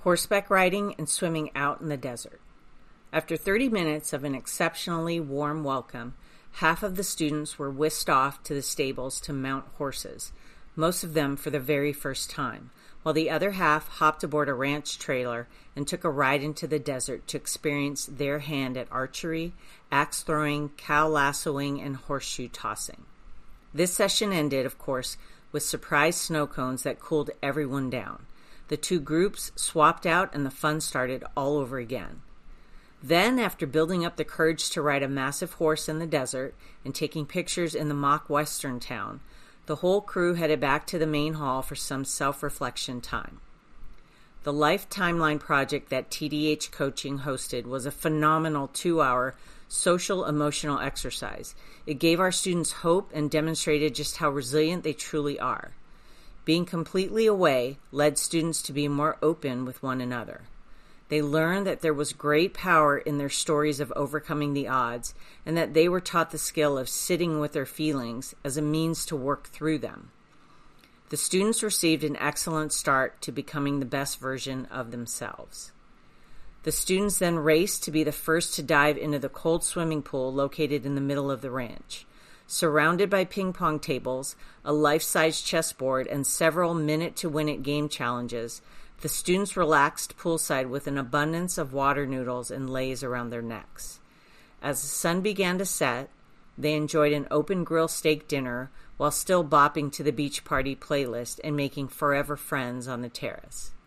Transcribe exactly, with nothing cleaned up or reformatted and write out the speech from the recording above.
horseback riding and swimming out in the desert. After thirty minutes of an exceptionally warm welcome, half of the students were whisked off to the stables to mount horses, most of them for the very first time, while the other half hopped aboard a ranch trailer and took a ride into the desert to experience their hand at archery, axe throwing, cow lassoing, and horseshoe tossing. This session ended, of course, with surprise snow cones that cooled everyone down. The two groups swapped out and the fun started all over again. Then, after building up the courage to ride a massive horse in the desert and taking pictures in the mock western town, the whole crew headed back to the main hall for some self-reflection time. The Life Timeline project that T D H Coaching hosted was a phenomenal two-hour social-emotional exercise. It gave our students hope and demonstrated just how resilient they truly are. Being completely away led students to be more open with one another. They learned that there was great power in their stories of overcoming the odds, and that they were taught the skill of sitting with their feelings as a means to work through them. The students received an excellent start to becoming the best version of themselves. The students then raced to be the first to dive into the cold swimming pool located in the middle of the ranch. Surrounded by ping pong tables, a life-size chessboard, and several minute-to-win-it game challenges, the students relaxed poolside with an abundance of water noodles and leis around their necks. As the sun began to set, they enjoyed an open grill steak dinner while still bopping to the beach party playlist and making forever friends on the terrace.